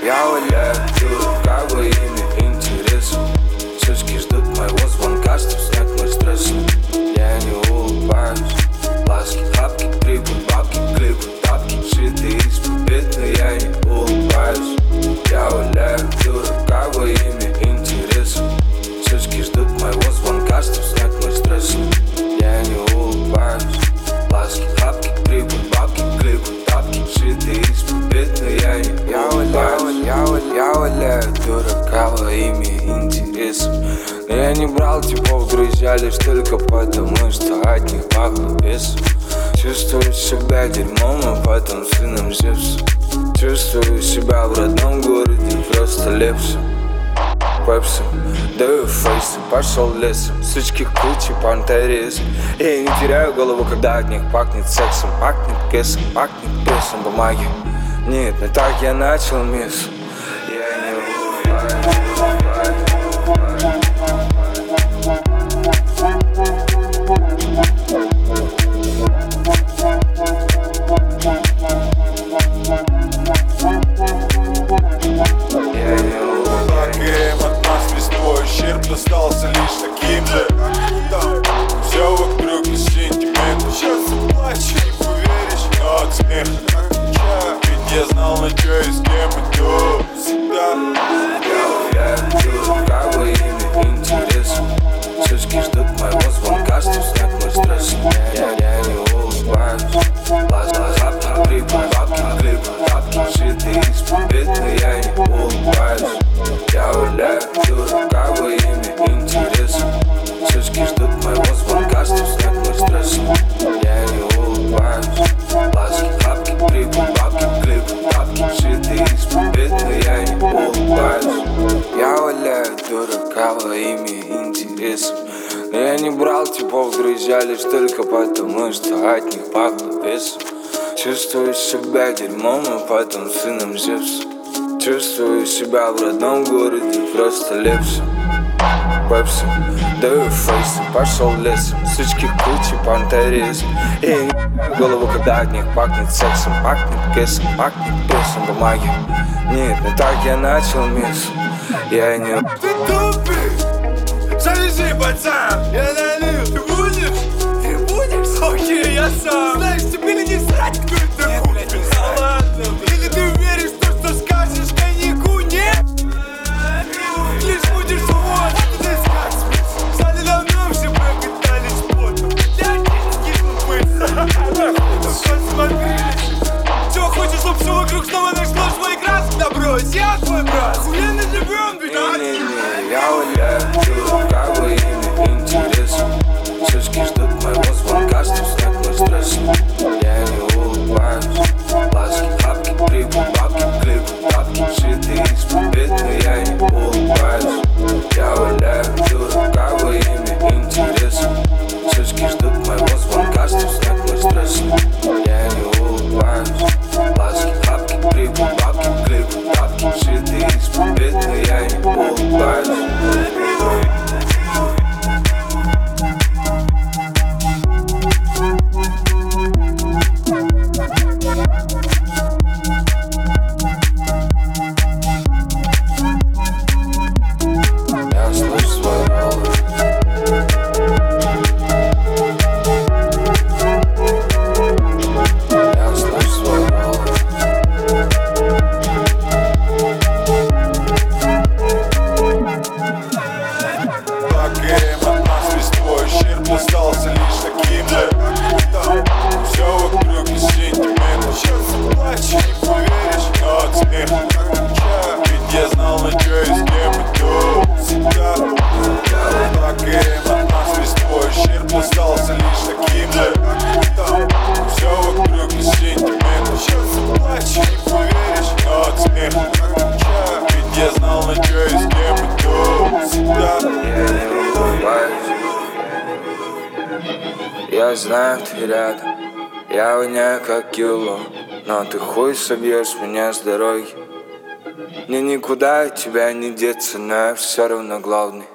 Я валяю дурака во имя интереса. Сучки ждут моего звонка, чтоб снять мой стресс. Я не улыбаюсь. Ласки, хапки, трипы, бабки, клипы, тапки, шитые из побед, но я не улыбаюсь. Я валяю дурака во имя интереса. Сучки ждут моего звонка, чтоб снять мой стресс. Я не улыбаюсь. Ласки, хапки, трипы, бабки, клипы, тапки, шитые из побед, но я не улыбаюсь. Я валяю дурака во имя интереса. Но я не брал типов, друзья, лишь только потому, что от них пахло весом. Чувствую себя дерьмом, а потом сыном Зевса. Чувствую себя в родном городе просто лепсом. Пепсом, даю фейсы, пошел лесом. Сучки кучи, понторез. Я не теряю голову, когда от них пахнет сексом. Пахнет кэсом, пахнет прессом бумаги. Нет, не так я начал мисс. Я не улыбаюсь. Остался лишь таким же. Все вокруг и сентименты. Сейчас заплачу, не поверишь, но от смеха. Ведь я знал, на чё и с кем иду всегда. Я дурака во имя интереса. Сучки ждут моего звонка, чтоб снять мой стресс. Я не улыбаюсь. Лазапки, трипы, бабки, клипы, тапки, шитые из побед, но я не улыбаюсь. Я валяю дурака во имя интереса. Сучки ждут моего звонка, чтоб снять мой стресс. Я не улыбаюсь. Ласки, хапки, трипы, бабки, клипы, тапки, шитые из побед, но я не улыбаюсь. Я валяю дурака во имя интереса. Но я не брал типов, друзья, лишь только потому, что от них пахло весом. Чувствую себя дерьмом, а потом сыном Зевса. Чувствую себя в родном городе просто лепсом. Пепсом, даю фейсы, пошел лесом. Сучки кучи, понторез. Я не голову, когда от них пахнет сексом. Пахнет кэсом, пахнет прессом бумаги. Нет, не так я начал мисс. Я не... Ты тупый! Завяжи, пацан! Я налил! Ты будешь? Ты будешь? Окей, я сам! Знаешь, тебе ли не срать, кто это купит? Да ладно, или ты веришь в то, что скажешь коньяку нет? Лишь будешь свободен, ты скажешь. Сами давно все пропитались потом. Я не тупые. Посмотри. Чё, хочешь, чтоб все вокруг снова нашло свой крас? Да брось, я твой брат. Хуя не живем, ведь Я валяю дурака во имя интереса. Сучки ждут моего звонка, чтоб снять мой стресс. Я не улыбаюсь. Ласки, хапки, трипы, бабки, клипы, тапки, шитые из побед, но я не улыбаюсь. Я валяю дурака во имя интереса. Сучки ждут моего звонка, чтоб снять мой стресс. Я не улыбаюсь. Ласки, хапки, трипы, бабки, клипы, тапки, шитые из побед, но я не улыбаюсь. остался лишь таким же. Все вокруг и сентименты. Сейчас заплачу, не поверишь, но от смеха. Ведь я знал, на чё и с кем иду всегда. Плакаем от нас, весь твой ущерб остался лишь таким же. Все вокруг и сентименты. Сейчас заплачу, не поверишь, но от смеха. Ведь я знал, на чё и с кем иду всегда. Я знаю, ты рядом, я воняю как кило, но ты хуй собьешь меня с дороги. Мне никуда от тебя не деться, но я все равно главный.